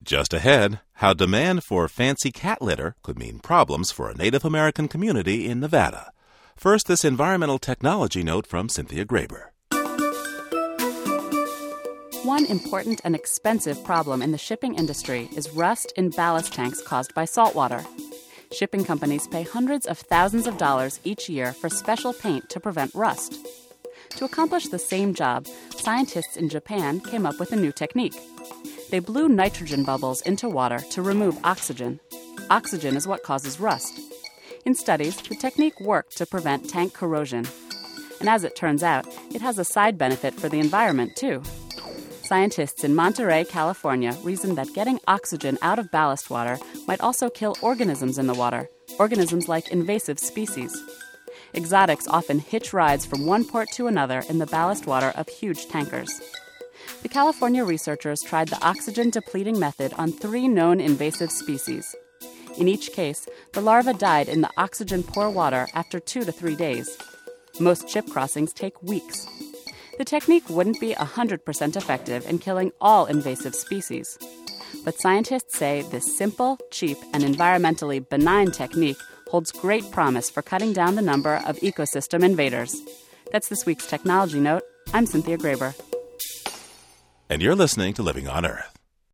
Just ahead, how demand for fancy cat litter could mean problems for a Native American community in Nevada. First, this environmental technology note from Cynthia Graber. One important and expensive problem in the shipping industry is rust in ballast tanks caused by saltwater. Shipping companies pay hundreds of thousands of dollars each year for special paint to prevent rust. To accomplish the same job, scientists in Japan came up with a new technique. They blew nitrogen bubbles into water to remove oxygen. Oxygen is what causes rust. In studies, the technique worked to prevent tank corrosion. And as it turns out, it has a side benefit for the environment, too. Scientists in Monterey, California, reasoned that getting oxygen out of ballast water might also kill organisms in the water, organisms like invasive species. Exotics often hitch rides from one port to another in the ballast water of huge tankers. The California researchers tried the oxygen-depleting method on 3 known invasive species. In each case, the larvae died in the oxygen-poor water after 2 to 3 days. Most ship crossings take weeks. The technique wouldn't be 100% effective in killing all invasive species. But scientists say this simple, cheap, and environmentally benign technique holds great promise for cutting down the number of ecosystem invaders. That's this week's Technology Note. I'm Cynthia Graber. And you're listening to Living on Earth.